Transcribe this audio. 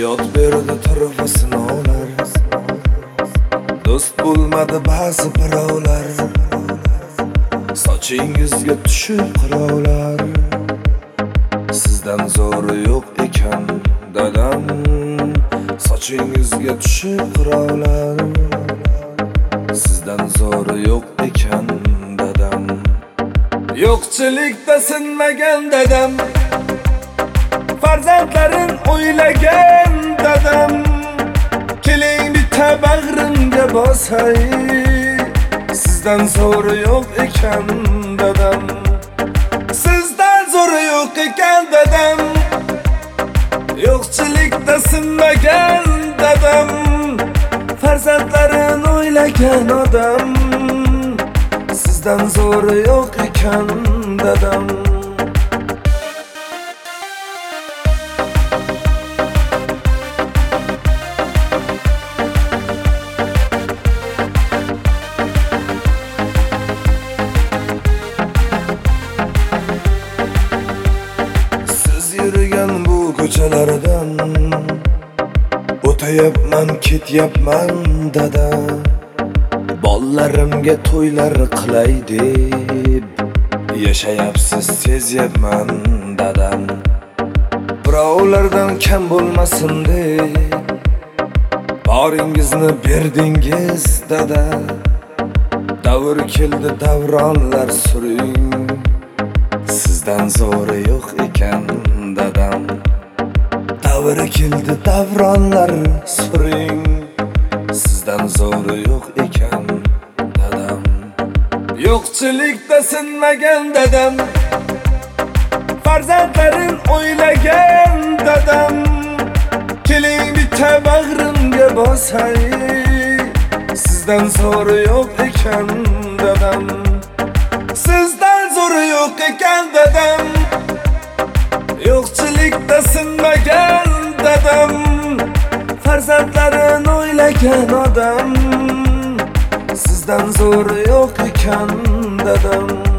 Yod berdi turfa sinovlar, do'st bo'lmadi ba'zi birovlar. Sochingizga tushib qirovlar, sizdan zo'ri yo'q ekan dadam. Sochingizga tushib qirovlar, sizdan zo'ri yo'q ekan dadam. Yo'qchilikda sinmagan dadam, farzandlarin o'ylagan dadam. Keling bitta bag'rimga bosay, sizdan zo'ri yo'q ekan dadam. Sizdan zo'ri yo'q ekan dadam. Yo'qchilikda sinmagan dadam, farzandlarin o'ylagan odam. Sizdan zo'ri yo'q ekan dadam. Yürüyen bu ko'chalardan o'tayapman, ketyapman dada. Bollarimga to'ylar qilay deb yashayapsiz, sezyapman dadam. Birovlardan kam bo'lmasin deb boringizni berdingiz dada. Davr keldi, davronlar suring, sizdan zo'ri yo'q ekan dadam. Davri keldi, davronlar suring, sizdan zo'ri yo'q ekan dadam. Yo'qchilikda sinmagan dadam, farzandlarin o'ylagan dadam. Keling bitta bag'rimga bosay, sizdan zo'ri yo'q ekan dadam. Sizdan zo'ri yo'q ekan dadam. Yo'qchilikda sinmagan dadam, farzandlarin o'ylagan odam. Sizdan zo'ri yo'q ekan dadam.